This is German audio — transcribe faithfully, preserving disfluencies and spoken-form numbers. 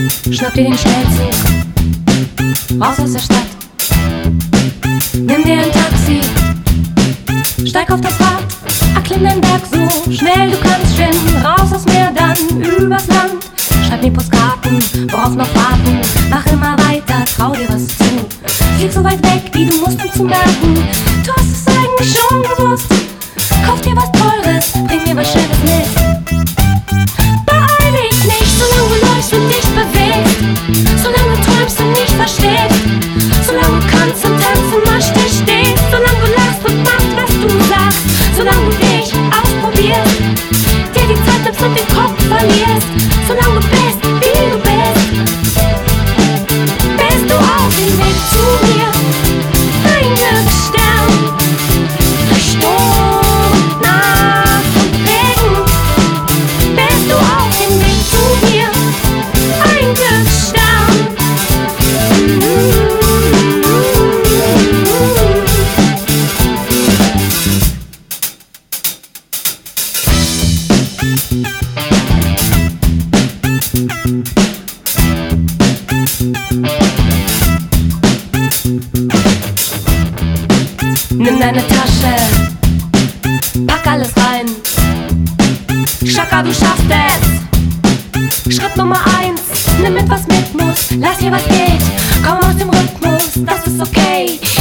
Schnapp dir den Schnellzug raus aus der Stadt. Nimm dir ein Taxi, steig auf das Rad, erklimm den Berg so schnell du kannst, schwimm raus aufs Meer, dann übers Land. Schreib mir Postkarten, worauf noch warten, mach immer weiter, trau dir was zu. Flieg so weit weg, wie du musst, um zu merken, du hast es eigentlich schon gewusst. Kauf dir was Teures, bring mir was Schönes mit. Beeil dich nicht, solange du läufst und dich bewegst, solange du träumst und nicht verstehst, solange du kannst und tanzen machst, stehst, solange du lachst und machst, was du sagst, solange du dich ausprobierst, dir die Zeit nimmst und den Kopf verlierst, solange du bist, wie du bist, bist du auf dem Weg zu mir, ein Glücksstern, durch Sturm, Nacht und Regen, bist du auf dem Weg zu mir, ein Glücksstern. Nimm deine Tasche, pack alles rein. Chaka, du schaffst es. Schritt Nummer eins, nimm mit, was mit muss. Lass hier, was geht, komm aus dem Rhythmus, das ist okay.